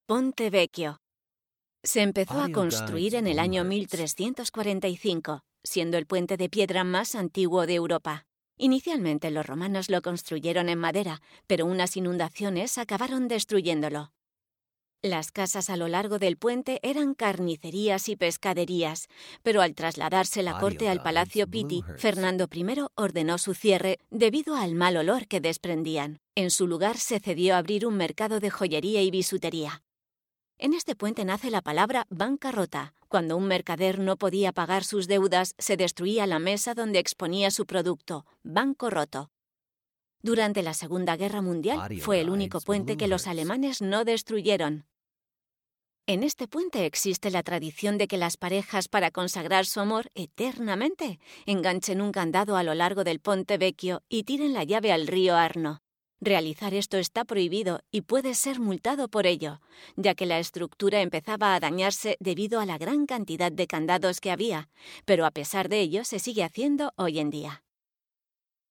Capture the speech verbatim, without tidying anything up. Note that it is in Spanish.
Ponte Vecchio. Se empezó a construir en el año mil trescientos cuarenta y cinco, siendo el puente de piedra más antiguo de Europa. Inicialmente los romanos lo construyeron en madera, pero unas inundaciones acabaron destruyéndolo. Las casas a lo largo del puente eran carnicerías y pescaderías, pero al trasladarse la corte al Palacio Pitti, Fernando primero ordenó su cierre debido al mal olor que desprendían. En su lugar se cedió a abrir un mercado de joyería y bisutería. En este puente nace la palabra bancarrota. Cuando un mercader no podía pagar sus deudas, se destruía la mesa donde exponía su producto, banco roto. Durante la Segunda Guerra Mundial fue el único puente que los alemanes no destruyeron. En este puente existe la tradición de que las parejas, para consagrar su amor eternamente, enganchen un candado a lo largo del Ponte Vecchio y tiren la llave al río Arno. Realizar esto está prohibido y puede ser multado por ello, ya que la estructura empezaba a dañarse debido a la gran cantidad de candados que había, pero a pesar de ello se sigue haciendo hoy en día.